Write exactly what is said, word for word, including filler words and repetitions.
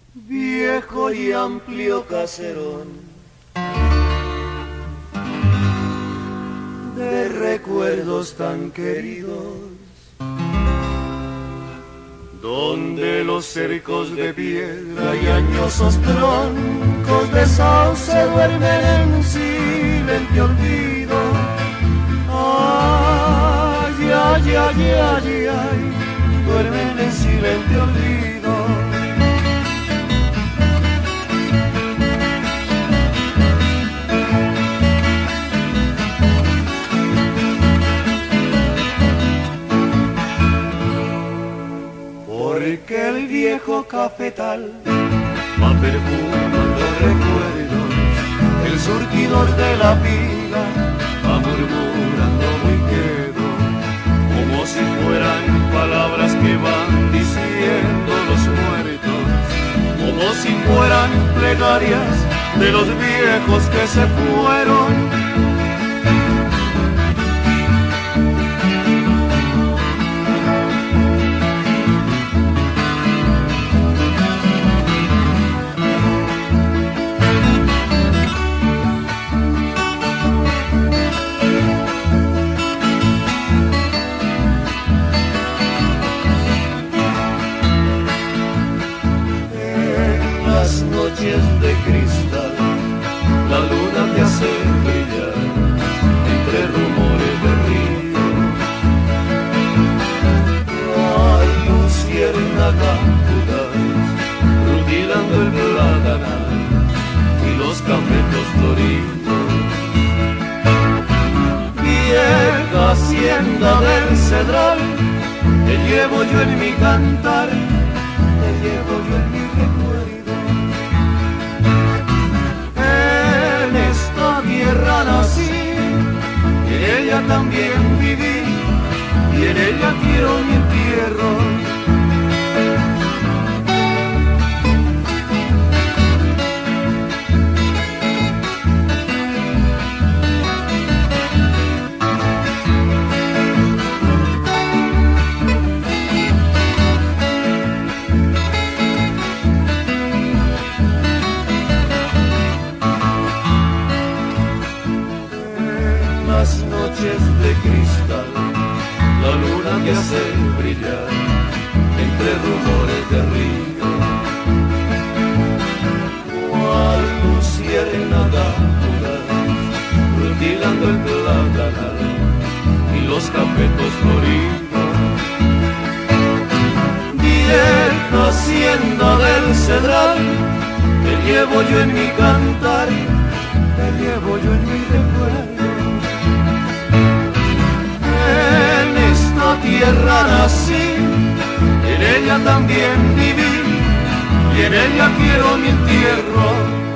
viejo y amplio caserón de recuerdos tan queridos, donde los cercos de piedra y añosos troncos de sauce duermen en silente olvido. Ay, ay, ay, ay, ay, duermen en silente olvido. Porque el viejo cafetal va perfumando recuerdos, el surtidor de la pila va murmurando muy quedo, como si fueran palabras que van diciendo los muertos, como si fueran plegarias de los viejos que se fueron. De cristal, la luna te hace brillar entre rumores de río. Ay, luciérnaga fugaz, rutilando el platanal y los cafetos floridos. Vieja hacienda del cedral, te llevo yo en mi cantar, te llevo yo en mi recuerdo. Tierra nací, y en ella también viví, y en ella quiero mi entierro. De cristal, la luna que hace brillar entre rumores de río. Cual luciérnaga fugaz, rutilando el platanal y los cafetos floridos. Vieja hacienda del cedral, te llevo yo en mi cantar, te llevo yo en mi recuerdo. En esta tierra nací, en ella también viví, y en ella quiero mi entierro.